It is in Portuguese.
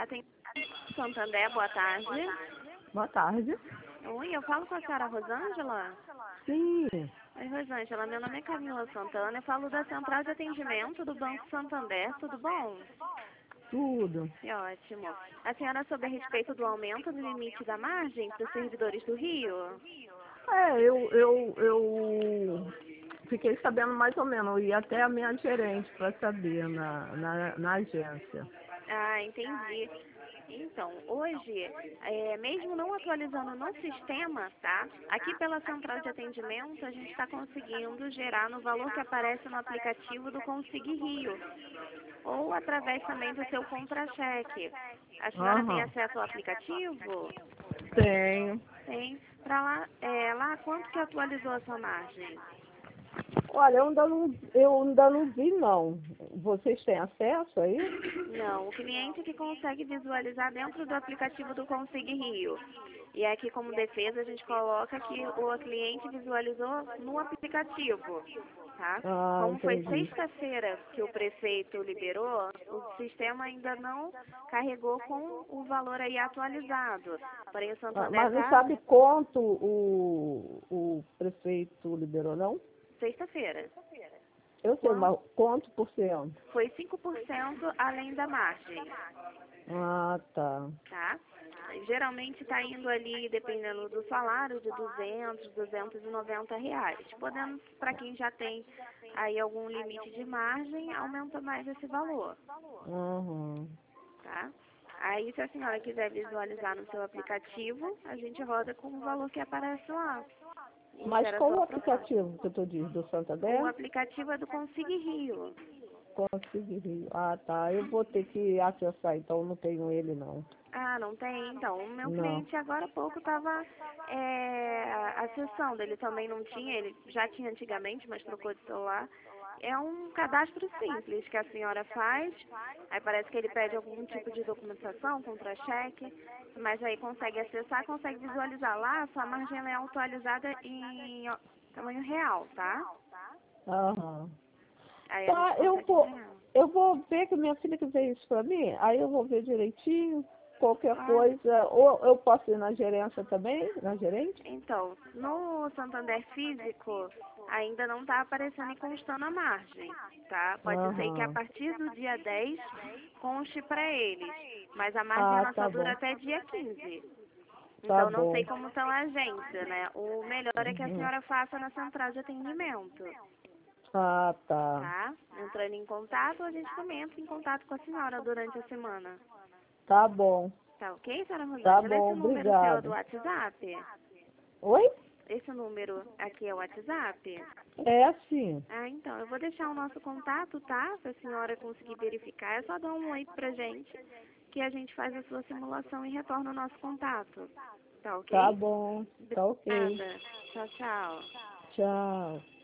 Atendimento Santander, boa tarde. Boa tarde. Oi, eu falo com a senhora Rosângela? Sim. Oi, Rosângela, meu nome é Camila Santana, eu falo da Central de Atendimento do Banco Santander, tudo bom? Tudo. Que ótimo. A senhora soube a respeito do aumento do limite da margem para os servidores do Rio? Eu fiquei sabendo mais ou menos, eu ia até a minha gerente para saber na agência. Ah, entendi. Então, hoje, mesmo não atualizando no sistema, tá? Aqui pela central de atendimento, a gente está conseguindo gerar no valor que aparece no aplicativo do Consig Rio, ou através também do seu contra-cheque. A senhora tem Aham. acesso ao aplicativo? Tenho. Tem. Para lá, lá quanto que atualizou a sua margem? Olha, eu ainda não vi, não. Vocês têm acesso aí? Não, o cliente que consegue visualizar dentro do aplicativo do Consig Rio. E aqui como defesa a gente coloca que o cliente visualizou no aplicativo, tá? Ah, Como foi entendi. sexta-feira que o prefeito liberou, o sistema ainda não carregou com o valor aí atualizado. Porém o Santander Mas não tá sabe quanto o prefeito liberou, não? sexta-feira. Eu sei, Quanto? mas quanto por cento? Foi 5% além da margem. Ah, tá. Tá? Geralmente está indo ali, dependendo do salário, de 200, 290 reais. Podendo, para quem já tem aí algum limite de margem, aumenta mais esse valor, Uhum. tá? Aí, se a senhora quiser visualizar no seu aplicativo, a gente roda com o valor que aparece lá. E Mas gera qual sua o proposta. aplicativo que tu diz? Do O Santander? aplicativo é do Consig Rio. Consegui. Ah, tá. Eu vou ter que acessar, então não tenho ele, não. Ah, não tem? Então, o meu Não. cliente agora há pouco estava acessando, ele também não tinha, ele já tinha antigamente, mas trocou de celular. É um cadastro simples que a senhora faz, aí parece que ele pede algum tipo de documentação, contra-cheque, mas aí consegue acessar, consegue visualizar lá, a sua margem ela é atualizada em tamanho real, tá? Aham. Aí a gente Tá, eu consegue vou, ganhar. eu vou ver que minha filha que fez isso pra mim, aí eu vou ver direitinho, qualquer Claro. coisa, ou eu posso ir na gerência também, na gerente? Então, no Santander físico, ainda não está aparecendo e constando a margem, tá? Pode ser que a Aham. partir do dia 10 conste para eles, mas a margem Ah, nossa tá dura bom. até dia 15. Tá Então, não sei bom. como está a agência, né? O melhor é que a Uhum. senhora faça na central de atendimento, Ah, tá. tá? Entrando em contato, a gente também entra em contato com a senhora durante a semana. Tá bom. Tá ok, senhora Tá Rosângela? bom, Esse número seu é do obrigado. WhatsApp? Oi? Esse número aqui é o WhatsApp? É assim. Ah, então, eu vou deixar o nosso contato, tá? Se a senhora conseguir verificar, é só dar um oi pra gente, que a gente faz a sua simulação e retorna o nosso contato. Tá Tá ok? bom. Tá ok. Obrigada. Tchau, tchau. Tchau.